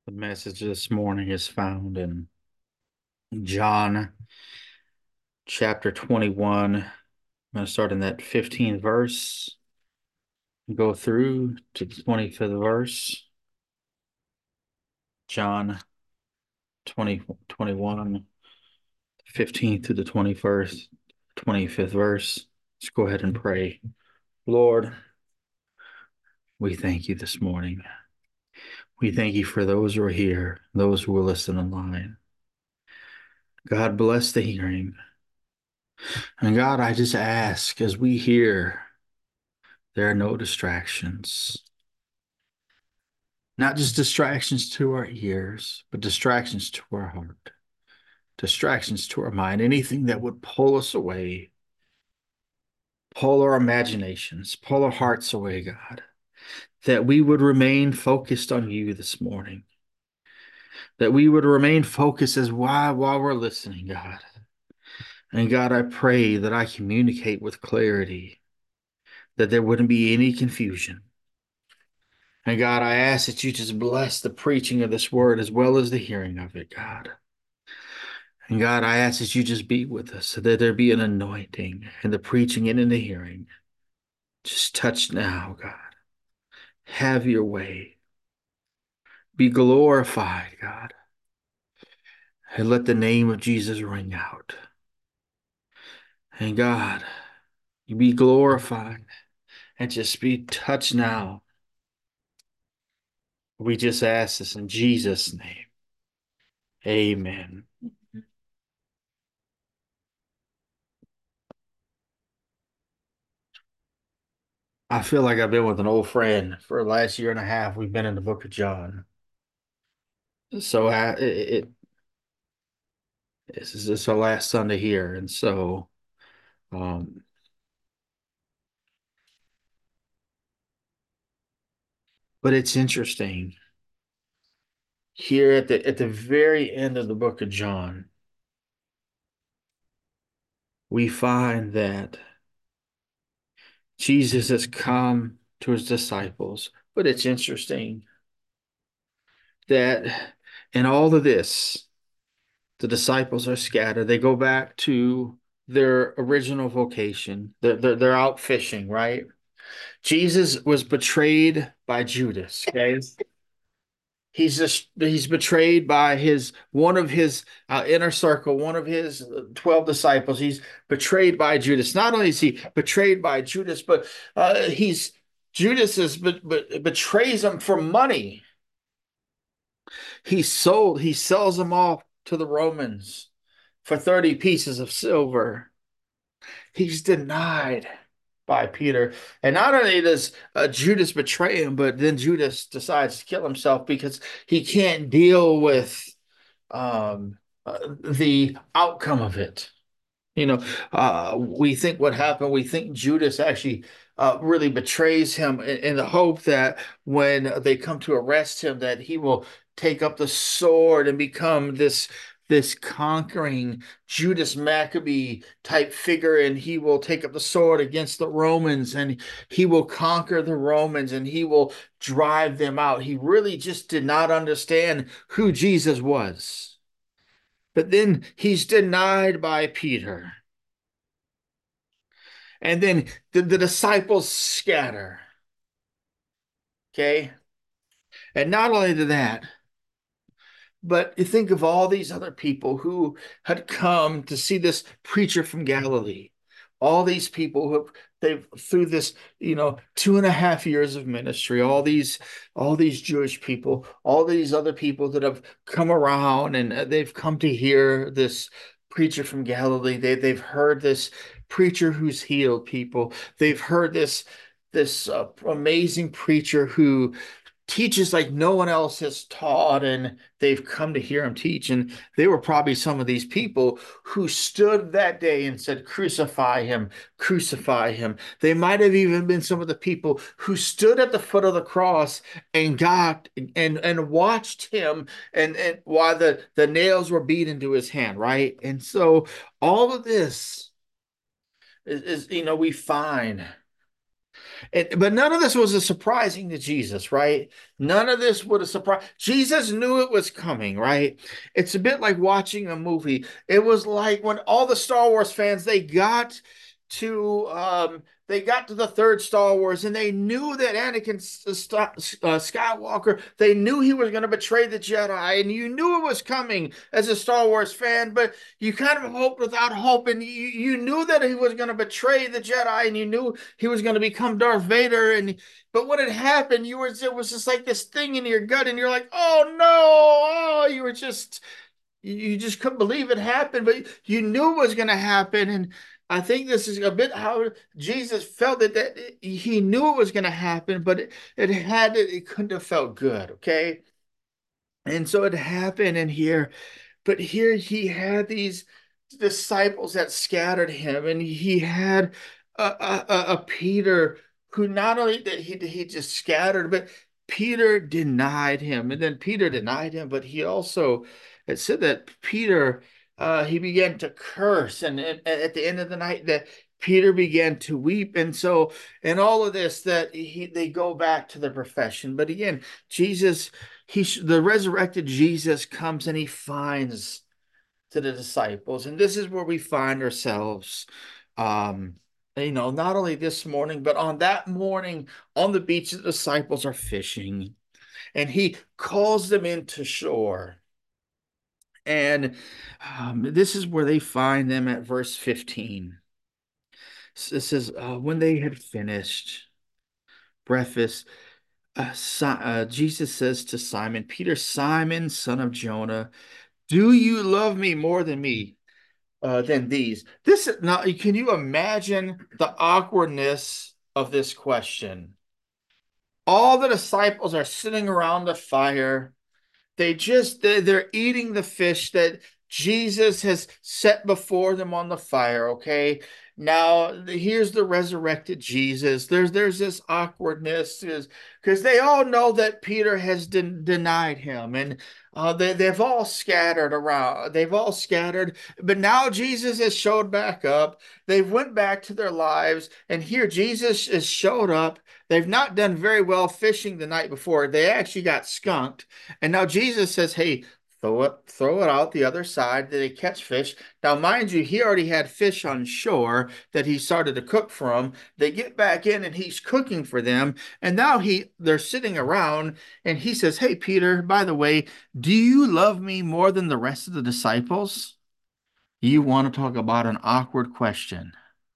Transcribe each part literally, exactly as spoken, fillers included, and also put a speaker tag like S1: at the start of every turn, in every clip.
S1: The message this morning is found in John chapter twenty-one. I'm going to start in that fifteenth verse, go through to the twenty-fifth verse. John twenty, twenty-one, fifteen through the twenty-first, twenty-fifth verse. Let's go ahead and pray. Lord, we thank you this morning. We thank you for those who are here, those who will listen online. God bless the hearing. And God, I just ask as we hear, there are no distractions. Not just distractions to our ears, but distractions to our heart, distractions to our mind, anything that would pull us away, pull our imaginations, pull our hearts away, God, that we would remain focused on you this morning, that we would remain focused as while, while we're listening, God. And God, I pray that I communicate with clarity, that there wouldn't be any confusion. And God, I ask that you just bless the preaching of this word as well as the hearing of it, God. And God, I ask that you just be with us so that there be an anointing in the preaching and in the hearing. Just touch now, God. Have your way. Be glorified, God. And let the name of Jesus ring out. And God, you be glorified and just be touched now. We just ask this in Jesus' name. Amen. I feel like I've been with an old friend for the last year and a half. We've been in the book of John. So I, it, it this is this our last Sunday here. And so um but it's interesting. Here at the at the very end of the book of John, we find that Jesus has come to his disciples. But it's interesting that in all of this, the disciples are scattered. They go back to their original vocation. They're, they're, they're out fishing, right? Jesus was betrayed by Judas. Okay. He's just he's betrayed by his one of his uh, inner circle, one of his uh, twelve disciples. He's betrayed by Judas. Not only is he betrayed by Judas, but uh, he's Judas is but, but betrays him for money. He sold he sells them off to the Romans for thirty pieces of silver. He's denied by Peter. And not only does uh, Judas betray him, but then Judas decides to kill himself because he can't deal with um, uh, the outcome of it. You know, uh, we think what happened, we think Judas actually uh, really betrays him in, in the hope that when they come to arrest him, that he will take up the sword and become this this conquering Judas Maccabee type figure, and he will take up the sword against the Romans and he will conquer the Romans and he will drive them out. He really just did not understand who Jesus was. But then he's denied by Peter. And then the, the disciples scatter. Okay. And not only to that, but you think of all these other people who had come to see this preacher from Galilee. All these people who have they've through this, you know, two and a half years of ministry, all these, all these Jewish people, all these other people that have come around and uh, they've come to hear this preacher from Galilee. They they've heard this preacher who's healed people. They've heard this this uh, amazing preacher who teaches like no one else has taught, and they've come to hear him teach. And they were probably some of these people who stood that day and said, crucify him, crucify him. They might have even been some of the people who stood at the foot of the cross and got and and watched him and, and while the, the nails were beat into his hand, right? And so all of this is, is you know, we find. It, but none of this was a surprising to Jesus, right? None of this would have surprised. Jesus knew it was coming, right? It's a bit like watching a movie. It was like when all the Star Wars fans they got to um they got to the third Star Wars and they knew that Anakin uh, Skywalker, they knew he was going to betray the Jedi, and you knew it was coming as a Star Wars fan, but you kind of hoped without hope, and you, you knew that he was going to betray the Jedi, and you knew he was going to become Darth Vader, and but when it happened, you were it was just like this thing in your gut, and you're like, oh no, oh, you were just you just couldn't believe it happened, but you knew it was going to happen. And I think this is a bit how Jesus felt it, that he knew it was going to happen, but it, it had it couldn't have felt good. Okay. And so it happened in here. But here he had these disciples that scattered him, and he had a, a, a Peter who not only did he he just scattered, but Peter denied him, and then Peter denied him, but he also it said that Peter uh, he began to curse, and, and at the end of the night that Peter began to weep, and so in all of this that he they go back to the profession, but again, Jesus he the resurrected Jesus comes and he finds to the disciples. And this is where we find ourselves, um, you know, not only this morning, but on that morning on the beach, the disciples are fishing and he calls them into shore. And um, this is where they find them at verse fifteen. It says, uh, when they had finished breakfast, uh, si uh, Jesus says to Simon, Peter, Simon, son of Jonah, do you love me more than me? Uh, than these. This now, can you imagine the awkwardness of this question? All the disciples are sitting around the fire. They just they're, they're eating the fish that Jesus has set before them on the fire, okay? Now, here's the resurrected Jesus. There's there's this awkwardness because they all know that Peter has de denied him, and uh, they, they've all scattered around. They've all scattered, but now Jesus has showed back up. They've went back to their lives, and here Jesus has showed up. They've not done very well fishing the night before. They actually got skunked. And now Jesus says, hey, throw it, throw it out the other side. Did they catch fish? Now, mind you, he already had fish on shore that he started to cook for them. They get back in and he's cooking for them. And now he they're sitting around and he says, hey, Peter, by the way, do you love me more than the rest of the disciples? You want to talk about an awkward question.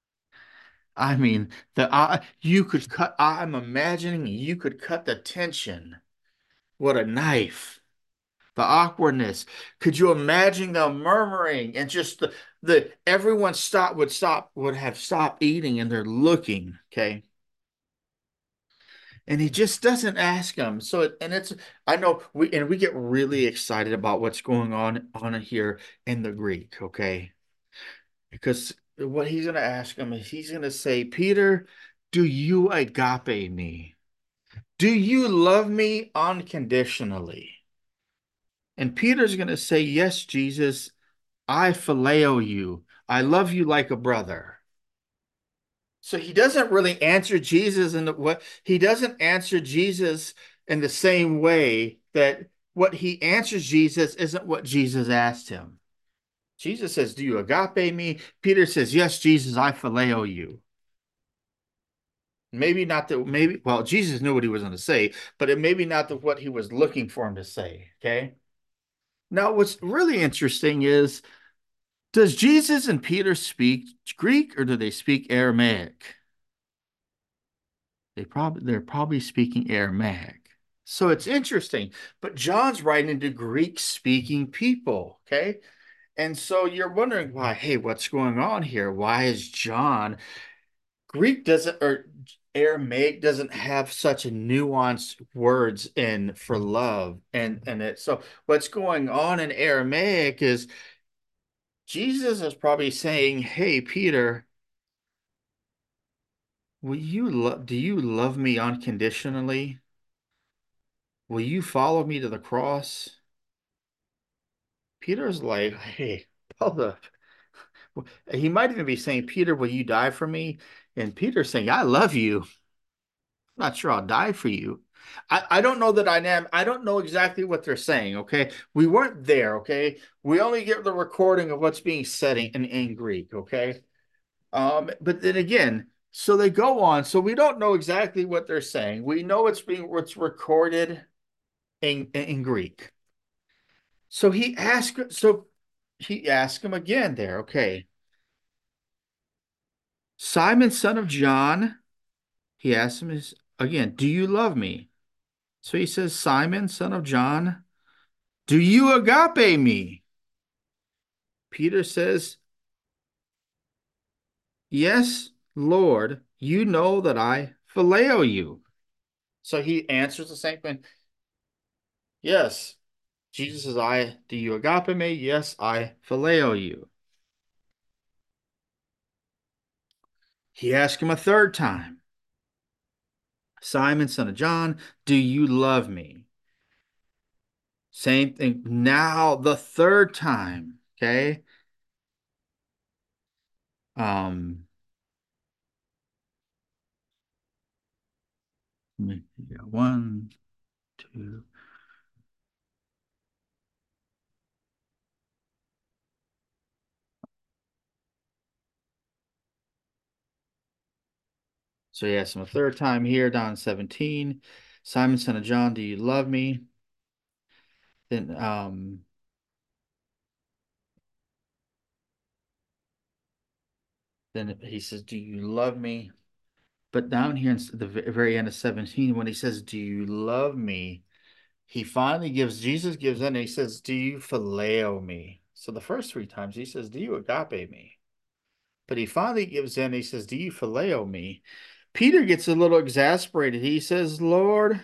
S1: I mean, the uh, you could cut, I'm imagining you could cut the tension. What a knife. The awkwardness. Could you imagine the murmuring and just the the everyone stop would stop would have stopped eating and they're looking, okay? And he just doesn't ask them. So it, and it's I know we and we get really excited about what's going on on here in the Greek, okay? Because what he's going to ask him is he's going to say, Peter, do you agape me? Do you love me unconditionally? And Peter's going to say, yes, Jesus, I phileo you. I love you like a brother. So he doesn't really answer Jesus in the what he doesn't answer Jesus in the same way that what he answers Jesus isn't what Jesus asked him. Jesus says, do you agape me? Peter says, yes, Jesus, I phileo you. Maybe not the maybe well, Jesus knew what he was going to say, but it maybe not the what he was looking for him to say. Okay. Now, what's really interesting is does Jesus and Peter speak Greek or do they speak Aramaic? They probably they're probably speaking Aramaic. So it's interesting, but John's writing to Greek speaking people. Okay. And so you're wondering why, hey, what's going on here? Why is John Greek doesn't or Aramaic doesn't have such a nuanced words in for love and and it so what's going on in Aramaic is Jesus is probably saying, "Hey Peter, will you love do you love me unconditionally? Will you follow me to the cross?" Peter's like, "Hey, hold up." He might even be saying, "Peter, will you die for me?" And Peter's saying, "I love you." not sure I'll die for you. I, I don't know the dynamic. I don't know exactly what they're saying. Okay. We weren't there. Okay. We only get the recording of what's being said in, in Greek. Okay. Um, but then again, so they go on. So we don't know exactly what they're saying. We know it's being what's recorded in, in Greek. So he asked, so he asked him again there. Okay. Simon, son of John, he asked him his, again, do you love me? So he says, Simon, son of John, do you agape me? Peter says, yes, Lord, you know that I phileo you. So he answers the same thing. Yes. Jesus says, I, do you agape me? Yes, I phileo you. He asked him a third time, Simon, son of John, do you love me? Same thing. Now the third time, okay? Um, one, two. So he asked him a third time here, down seventeen. Simon, son of John, do you love me? Then um then he says, do you love me? But down here in the very end of seventeen, when he says, do you love me? He finally gives, Jesus gives in and he says, do you phileo me? So the first three times he says, do you agape me? But he finally gives in and he says, do you phileo me? Peter gets a little exasperated. He says, Lord,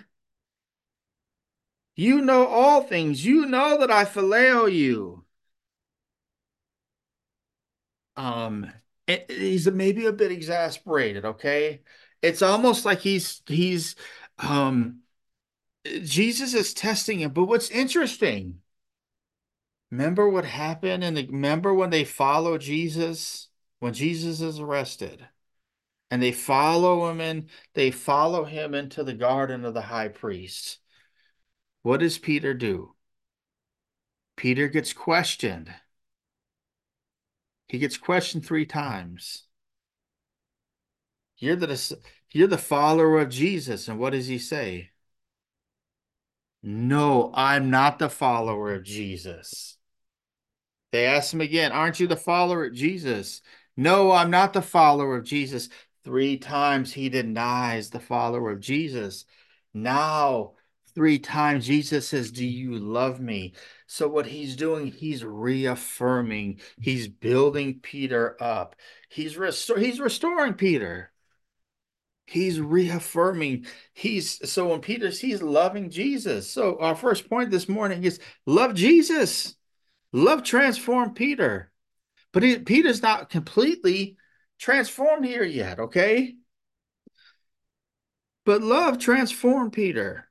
S1: you know all things. You know that I phileo you. Um, it, he's maybe a bit exasperated, okay? It's almost like he's he's um Jesus is testing him. But what's interesting, remember what happened and remember when they follow Jesus, when Jesus is arrested, and they follow him in, they follow him into the garden of the high priest. What does Peter do? Peter gets questioned. He gets questioned three times. You're the you're the follower of Jesus, and what does he say? No, I'm not the follower of Jesus. They ask him again, aren't you the follower of Jesus? No, I'm not the follower of Jesus. Three times he denies the follower of Jesus. Now, three times Jesus says, do you love me? So what he's doing, he's reaffirming, he's building Peter up. He's restor he's restoring Peter. He's reaffirming. He's so when Peter sees loving Jesus. So our first point this morning is love Jesus. Love transformed Peter. But he, Peter's not completely transformed here yet, okay? But love transformed Peter.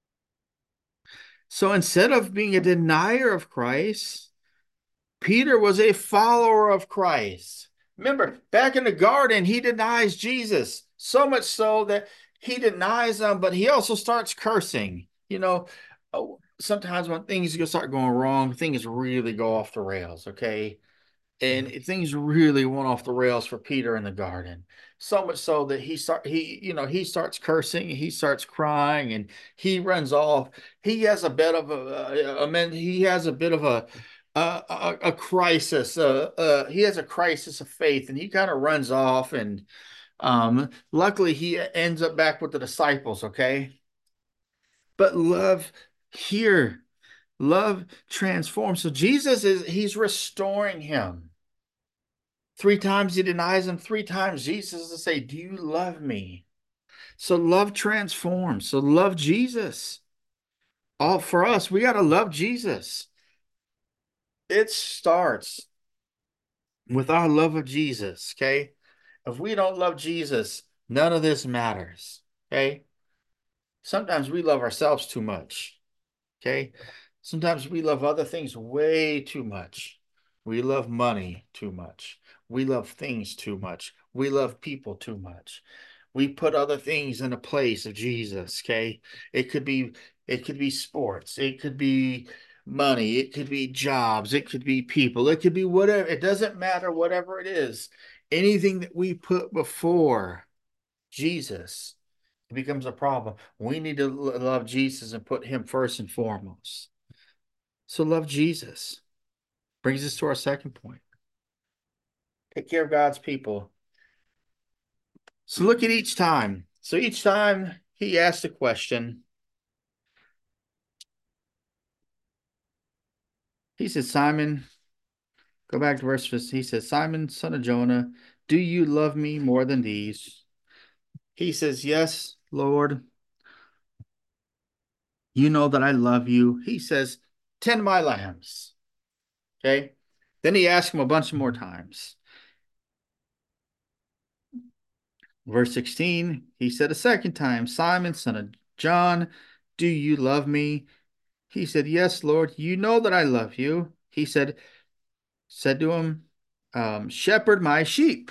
S1: So instead of being a denier of Christ, Peter was a follower of Christ. Remember, back in the garden, he denies Jesus, so much so that he denies him, but he also starts cursing. You know, oh, sometimes when things start going wrong, things really go off the rails, okay? And things really went off the rails for Peter in the garden. So much so that he start he you know he starts cursing, he starts crying, and he runs off. He has a bit of a, a, man. He has a bit of a a, a, a crisis. Uh, uh, he has a crisis of faith, and he kind of runs off. And um, luckily, he ends up back with the disciples. Okay, but love here, love transforms. So Jesus is he's restoring him. Three times he denies him. Three times Jesus to say, do you love me? So love transforms. So love Jesus. All for us, we got to love Jesus. It starts with our love of Jesus. Okay. If we don't love Jesus, none of this matters. Okay. Sometimes we love ourselves too much. Okay. Sometimes we love other things way too much. We love money too much. We love things too much. We love people too much. We put other things in the place of Jesus, okay? It could be it could be sports, it could be money, it could be jobs, it could be people, it could be whatever. It doesn't matter whatever it is. Anything that we put before Jesus, it becomes a problem. We need to love Jesus and put him first and foremost. So love Jesus. Brings us to our second point. Take care of God's people. So look at each time. So each time he asked a question, he said, Simon, go back to verse fifteen. He says, Simon, son of Jonah, do you love me more than these? He says, yes, Lord. You know that I love you. He says, tend my lambs. Okay. Then he asked him a bunch more times. Verse sixteen, he said a second time, Simon, son of John, do you love me? He said, yes, Lord, you know that I love you. He said, said to him, um, shepherd my sheep.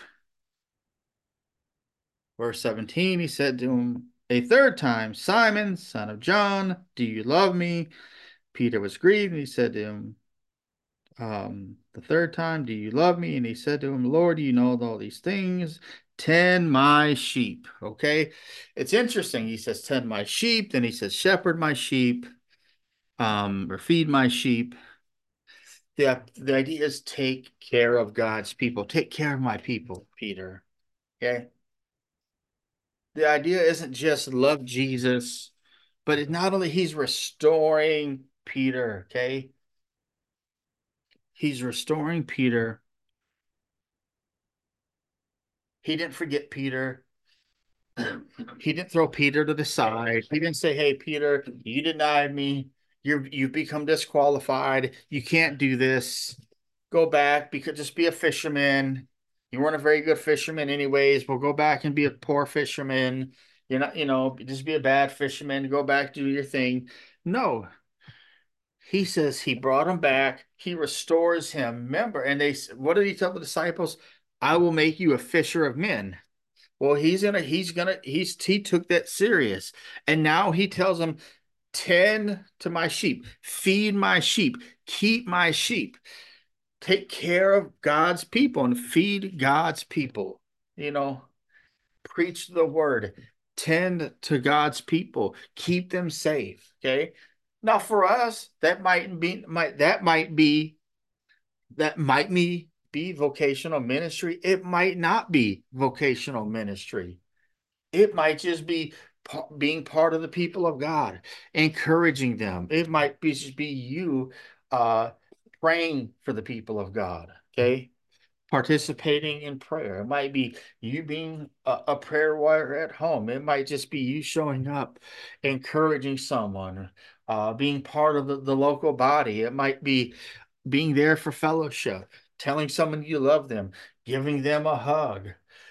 S1: Verse seventeen, he said to him a third time, Simon, son of John, do you love me? Peter was grieved, and he said to him, um, the third time, do you love me? And he said to him, Lord, you know all these things. Tend my sheep. Okay. It's interesting. He says, tend my sheep. Then he says, shepherd my sheep, um, or feed my sheep. The, the idea is take care of God's people. Take care of my people, Peter. Okay. The idea isn't just love Jesus, but it not only he's restoring Peter, okay? He's restoring Peter. He didn't forget Peter. He didn't throw Peter to the side. He didn't say, "Hey, Peter, you denied me. You're you've become disqualified. You can't do this. Go back. Because just be a fisherman. You weren't a very good fisherman, anyways. Well, go back and be a poor fisherman. You're not, you know, just be a bad fisherman. Go back, do your thing." No, he says he brought him back. He restores him. Remember, and they, what did he tell the disciples? I will make you a fisher of men. Well, he's gonna, he's gonna, he's he took that serious, and now he tells them, tend to my sheep, feed my sheep, keep my sheep, take care of God's people, and feed God's people. You know, preach the word, tend to God's people, keep them safe. Okay. Now, for us, that might be might that might be that might be be vocational ministry. It might not be vocational ministry. It might just be being part of the people of God, encouraging them. It might be just be you uh, praying for the people of God. Okay, participating in prayer. It might be you being a, a prayer warrior at home. It might just be you showing up, encouraging someone, uh, being part of the, the local body. It might be being there for fellowship, telling someone you love them, giving them a hug,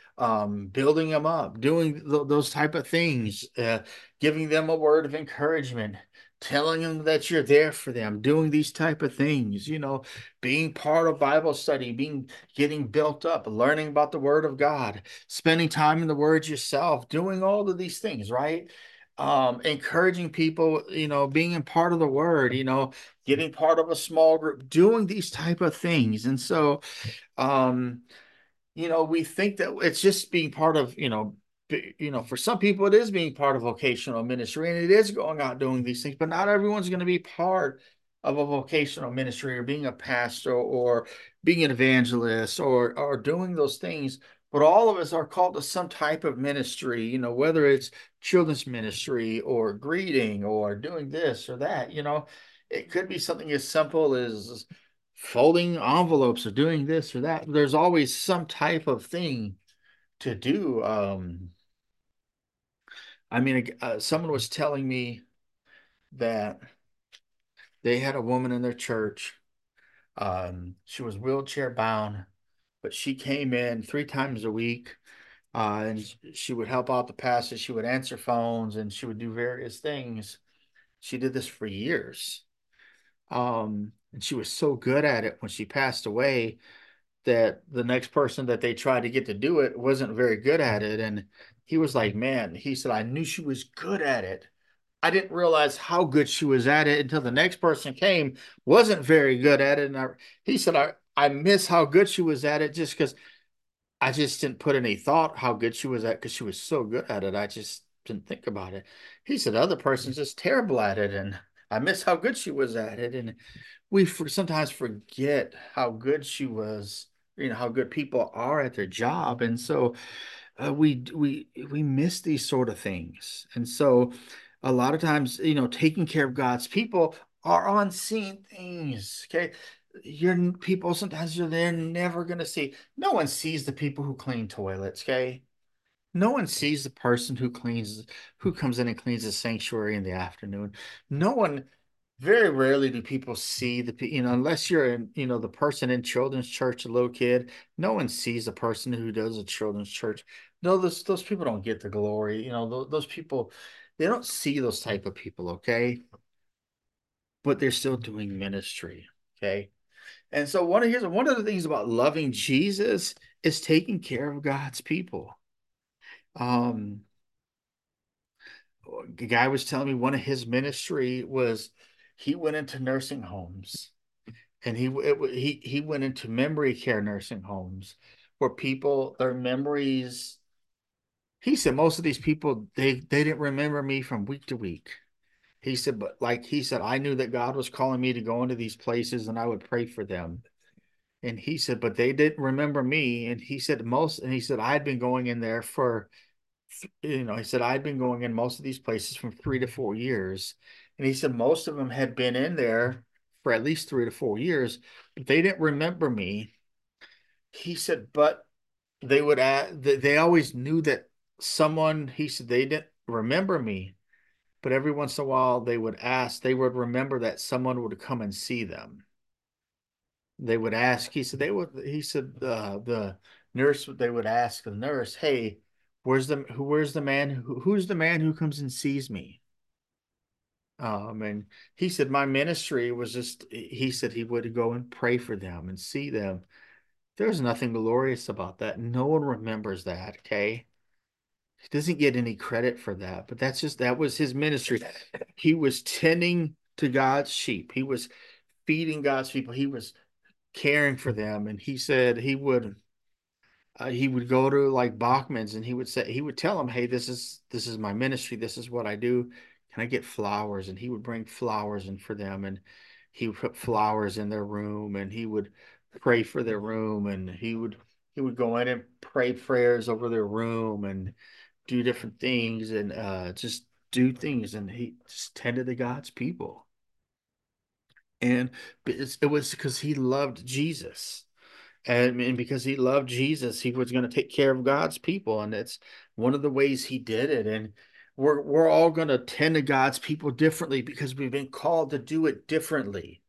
S1: um, building them up, doing th those type of things, uh, giving them a word of encouragement, telling them that you're there for them, doing these type of things, you know, being part of Bible study, being getting built up, learning about the Word of God, spending time in the Word yourself, doing all of these things, right? Um, encouraging people, you know, being a part of the Word, you know, getting part of a small group, doing these type of things. And so, um, you know, we think that it's just being part of, you know, you know, for some people it is being part of vocational ministry and it is going out doing these things, but not everyone's going to be part of a vocational ministry or being a pastor or being an evangelist or or doing those things. But all of us are called to some type of ministry, you know, whether it's children's ministry or greeting or doing this or that, you know, it could be something as simple as folding envelopes or doing this or that. There's always some type of thing to do. Um, I mean, uh, someone was telling me that they had a woman in their church. Um, she was wheelchair bound, but she came in three times a week, uh, and she would help out the pastor. She would answer phones and she would do various things. She did this for years. Um, and she was so good at it when she passed away that the next person that they tried to get to do it wasn't very good at it. And he was like, man, he said, I knew she was good at it. I didn't realize how good she was at it until the next person came, wasn't very good at it. And I, he said, I, I miss how good she was at it just because I just didn't put any thought how good she was at because she was so good at it. I just didn't think about it. He said, other person's just terrible at it. And I miss how good she was at it. And we for, sometimes forget how good she was, you know, how good people are at their job. And so uh, we we we miss these sort of things. And so a lot of times, you know, taking care of God's people are unseen things. Okay. Your people sometimes you're they're never gonna see. No one sees the people who clean toilets, okay? No one sees the person who cleans, who comes in and cleans the sanctuary in the afternoon. No one, very rarely do people see the, you know, unless you're in, you know, the person in children's church, a little kid, no one sees the person who does a children's church. No, those those people don't get the glory. You know, those, those people, they don't see those type of people, okay? But they're still doing ministry, okay? And so one of here's one of the things about loving Jesus is taking care of God's people. Um, a guy was telling me one of his ministry was he went into nursing homes and he it, he he went into memory care nursing homes where people their memories. He said most of these people they they didn't remember me from week to week. He said, but like he said, I knew that God was calling me to go into these places and I would pray for them. And he said, but they didn't remember me. And he said most, and he said I had been going in there for you know, he said, I'd been going in most of these places from three to four years. And he said, most of them had been in there for at least three to four years, but they didn't remember me. He said, but they would add, they always knew that someone, he said, they didn't remember me, but every once in a while they would ask, they would remember that someone would come and see them. They would ask, he said, they would, he said, uh, the nurse, they would ask the nurse, hey, where's the, who, where's the man, who, who's the man who comes and sees me? Um, and he said, my ministry was just, he said he would go and pray for them and see them. There's nothing glorious about that. No one remembers that. Okay. He doesn't get any credit for that, but that's just, that was his ministry. He was tending to God's sheep. He was feeding God's people. He was caring for them. And he said he would uh, he would go to like Bachman's and he would say he would tell them, hey, this is this is my ministry, this is what I do. Can I get flowers? And he would bring flowers in for them, and he would put flowers in their room, and he would pray for their room, and he would he would go in and pray prayers over their room and do different things and uh just do things, and he just tended to God's people. And it was because he loved Jesus. And, and because he loved Jesus, he was going to take care of God's people. And it's one of the ways he did it. And we're we're all going to tend to God's people differently because we've been called to do it differently.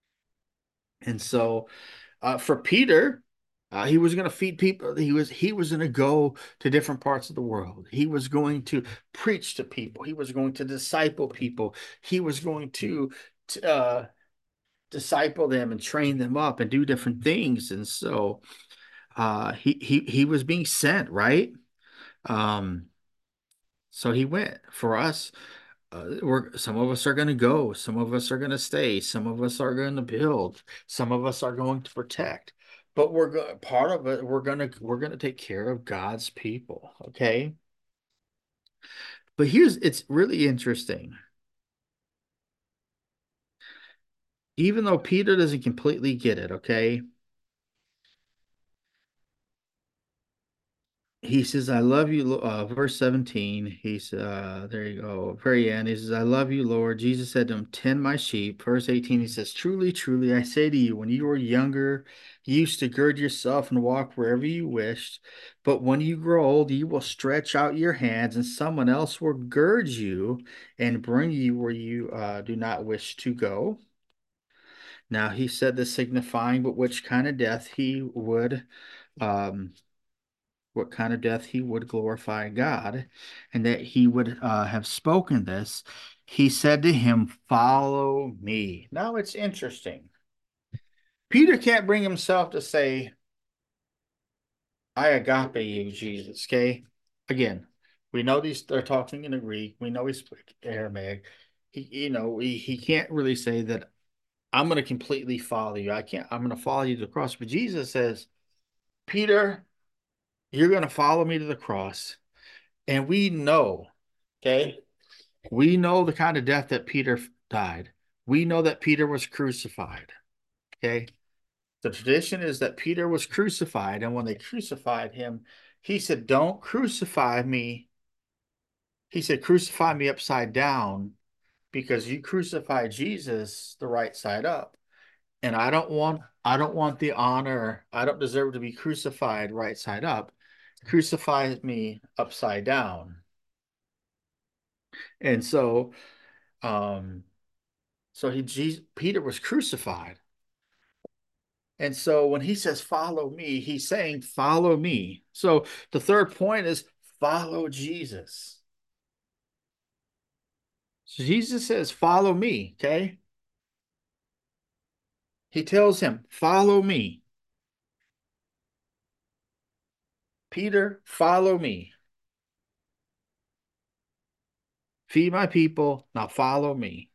S1: And so uh, for Peter, uh, he was going to feed people. He was he was going to go to different parts of the world. He was going to preach to people. He was going to disciple people. He was going to uh, disciple them and train them up and do different things. And so uh he he he was being sent, right? um so he went. For us, uh, we're some of us are going to go, some of us are going to stay, some of us are going to build, some of us are going to protect, but we're go- part of it, we're going to we're going to take care of God's people, okay? But here's it's really interesting. Even though Peter doesn't completely get it, okay, he says, I love you. Uh, verse seventeen, he's, uh, there you go, very end. He says, I love you, Lord. Jesus said to him, tend my sheep. Verse eighteen, he says, truly, truly, I say to you, when you were younger, you used to gird yourself and walk wherever you wished. But when you grow old, you will stretch out your hands, and someone else will gird you and bring you where you uh, do not wish to go. Now, he said this signifying, but which kind of death he would. Um, what kind of death he would glorify God, and that he would uh, have spoken this, he said to him, follow me. Now it's interesting. Peter can't bring himself to say, I agape you, Jesus, okay? Again, We know these they're talking in the Greek. We know he speaks Aramaic. He, you know, he, he can't really say that I'm going to completely follow you. I can't, I'm going to follow you to the cross. But Jesus says, Peter, you're going to follow me to the cross. And we know, okay, we know the kind of death that Peter died. We know that Peter was crucified, okay? The tradition is that Peter was crucified. And when they crucified him, he said, don't crucify me. He said, crucify me upside down because you crucified Jesus the right side up. And I don't want I don't want the honor. I don't deserve to be crucified right side up. Crucify me upside down. And so um so he Jesus, Peter was crucified. And so when he says follow me, he's saying follow me. So the third point is follow Jesus. So Jesus says follow me, okay? He tells him follow me. Peter, follow me. Feed my people, now follow me.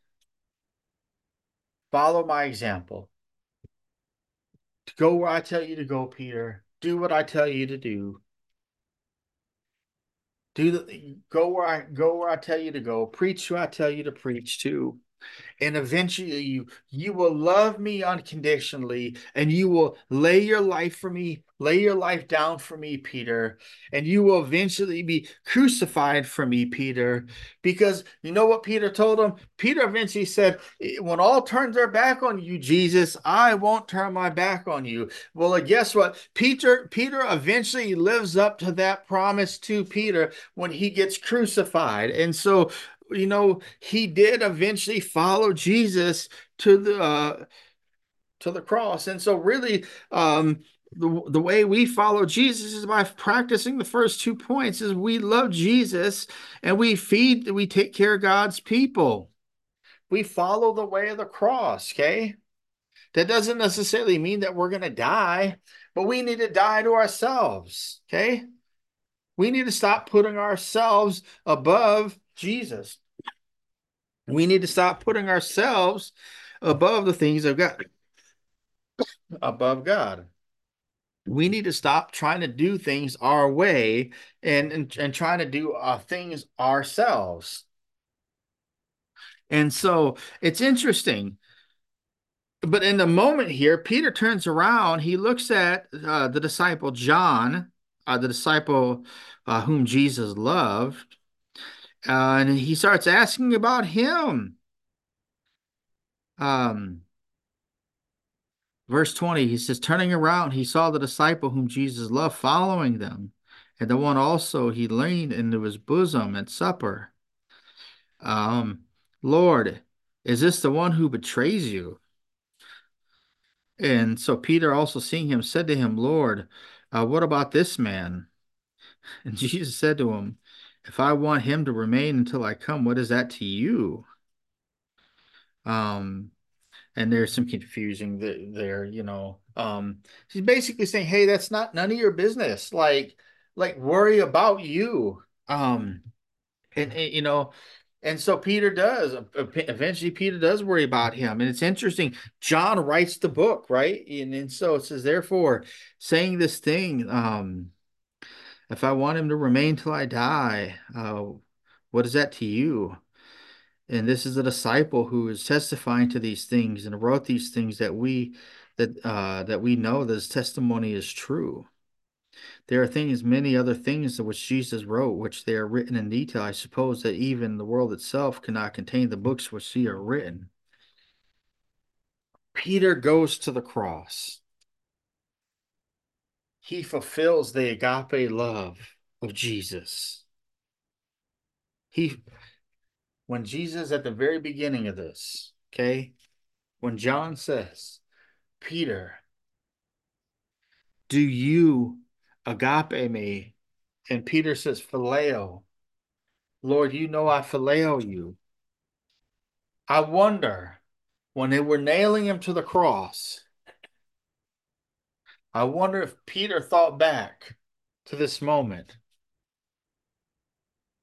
S1: Follow my example. Go where I tell you to go, Peter. Do what I tell you to do. Do the go where I go where I tell you to go. Preach who I tell you to preach to. And eventually you you will love me unconditionally, and you will lay your life for me, lay your life down for me, Peter, and you will eventually be crucified for me, Peter. Because you know what Peter told him? Peter eventually said, when all turns their back on you, Jesus, I won't turn my back on you. Well, guess what? Peter Peter eventually lives up to that promise to Peter when he gets crucified. And so you know, he did eventually follow Jesus to the uh, to the cross. And so really um the, the way we follow Jesus is by practicing the first two points is we love Jesus and we feed, we take care of God's people. We follow the way of the cross, okay? That doesn't necessarily mean that we're going to die, but we need to die to ourselves, okay? We need to stop putting ourselves above Jesus. We need to stop putting ourselves above the things of God, above God. We need to stop trying to do things our way and and, and trying to do uh, things ourselves. And so it's interesting. But in the moment here, Peter turns around. He looks at uh, the disciple John, uh, the disciple uh, whom Jesus loved, uh, and he starts asking about him. Um, Verse twenty, he says, turning around, he saw the disciple whom Jesus loved following them, and the one also he leaned into his bosom at supper. Um, Lord, is this the one who betrays you? And so Peter, also seeing him, said to him, Lord, uh, what about this man? And Jesus said to him, if I want him to remain until I come, what is that to you? Um, and there's some confusing there, you know. Um, she's basically saying, "Hey, that's not none of your business. Like, like worry about you." Um, and, and you know, and so Peter does. Eventually, Peter does worry about him, and it's interesting. John writes the book, right? And, and so it says, therefore, saying this thing, um, if I want him to remain till I die, uh, what is that to you? And this is a disciple who is testifying to these things and wrote these things that we that uh, that we know that his testimony is true. There are things, many other things of which Jesus wrote, which they are written in detail. I suppose that even the world itself cannot contain the books which he are written. Peter goes to the cross. He fulfills the agape love of Jesus. He, when Jesus at the very beginning of this, okay, when John says, Peter, do you agape me? And Peter says, phileo. Lord, you know I phileo you. I wonder, when they were nailing him to the cross, I wonder if Peter thought back to this moment.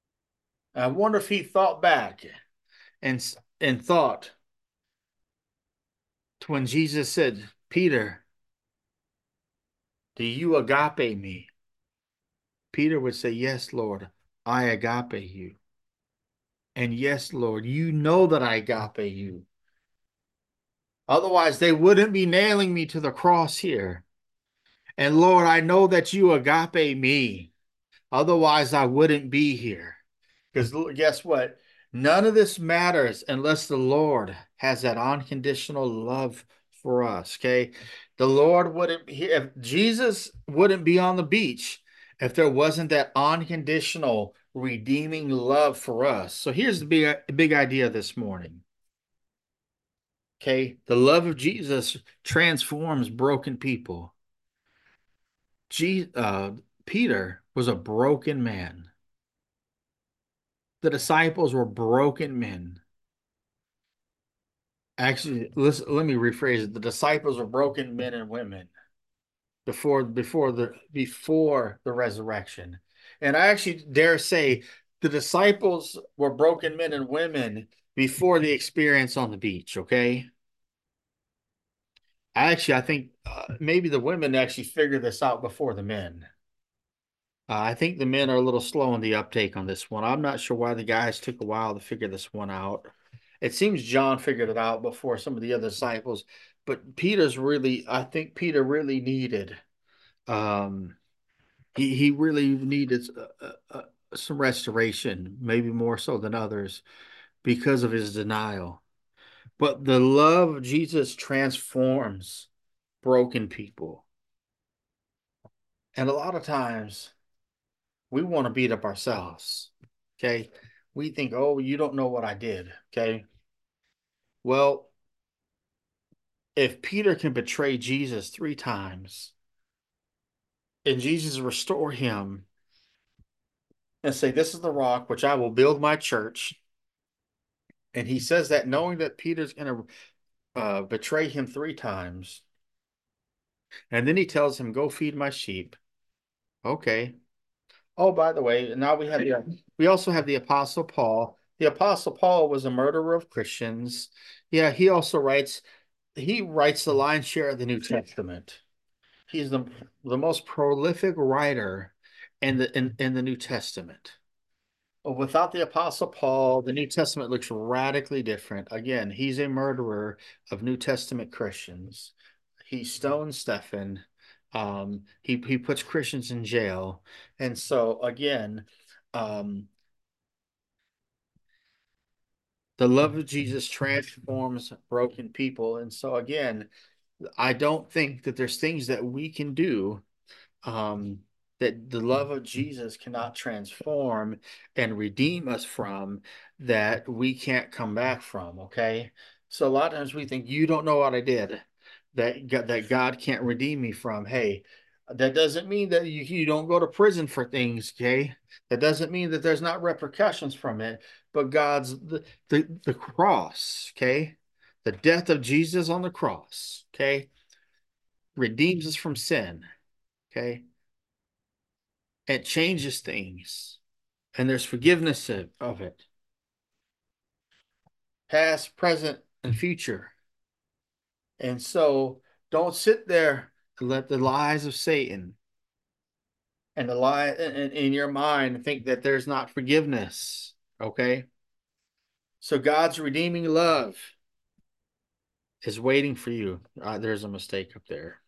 S1: I wonder if he thought back and and thought to when Jesus said, Peter, do you agape me? Peter would say, yes, Lord, I agape you. And yes, Lord, you know that I agape you. Otherwise, they wouldn't be nailing me to the cross here. And Lord, I know that you agape me. Otherwise, I wouldn't be here. Because guess what? None of this matters unless the Lord has that unconditional love for us. Okay. The Lord wouldn't be if Jesus wouldn't be on the beach if there wasn't that unconditional redeeming love for us. So here's the big, big idea this morning. Okay. The love of Jesus transforms broken people. Je- uh, Peter was a broken man. The disciples were broken men. Actually, let's, let me rephrase it. The disciples were broken men and women before before the before the resurrection. And I actually dare say the disciples were broken men and women before the experience on the beach, okay? Actually, I think uh, maybe the women actually figured this out before the men. Uh, I think the men are a little slow in the uptake on this one. I'm not sure why the guys took a while to figure this one out. It seems John figured it out before some of the other disciples, but Peter's really, I think Peter really needed, um, he he really needed uh, uh, some restoration, maybe more so than others, because of his denial. But the love of Jesus transforms broken people, and a lot of times we want to beat up ourselves. Okay. We think, oh, you don't know what I did. Okay. Well, if Peter can betray Jesus three times and Jesus restore him and say, this is the rock which I will build my church. And he says that knowing that Peter's going to uh, betray him three times. And then he tells him, go feed my sheep. Okay. Oh, by the way, now we have the, we also have the Apostle Paul. The Apostle Paul was a murderer of Christians. Yeah, he also writes he writes the lion's share of the New Testament. He's the the most prolific writer in the in, in the New Testament. Without the Apostle Paul, the New Testament looks radically different. Again, he's a murderer of New Testament Christians. He stones Stephen. Um, he he puts Christians in jail, and so again, um, the love of Jesus transforms broken people. And so again, I don't think that there's things that we can do um, that the love of Jesus cannot transform and redeem us from that we can't come back from. Okay. So a lot of times we think, you don't know what I did, that God, that God can't redeem me from. Hey, that doesn't mean that you, you don't go to prison for things. Okay. That doesn't mean that there's not repercussions from it, but God's the, the, the cross. Okay. The death of Jesus on the cross. Okay. Redeems us from sin. Okay. It changes things, and there's forgiveness of, of it, past, present, and future. And so don't sit there and let the lies of Satan and the lie in, in your mind think that there's not forgiveness. Okay. So God's redeeming love is waiting for you. Uh, there's a mistake up there.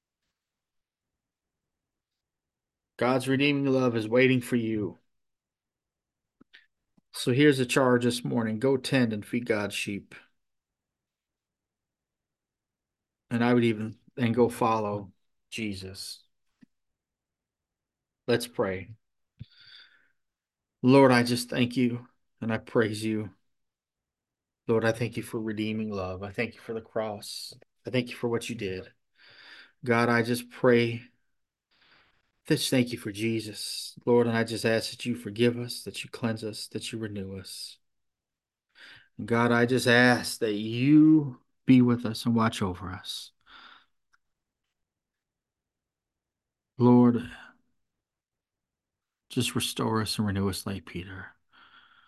S1: God's redeeming love is waiting for you. So here's a charge this morning: go tend and feed God's sheep. And I would even and go follow Jesus. Let's pray. Lord, I just thank you and I praise you. Lord, I thank you for redeeming love. I thank you for the cross. I thank you for what you did. God, I just pray. Just thank you for Jesus. Lord, and I just ask that you forgive us, that you cleanse us, that you renew us. And God, I just ask that you be with us and watch over us. Lord, just restore us and renew us like Peter.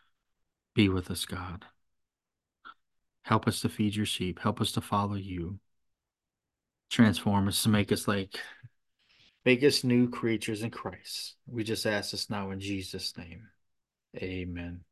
S1: Be with us, God. Help us to feed your sheep. Help us to follow you. Transform us to make us like, make us new creatures in Christ. We just ask this now in Jesus' name. Amen.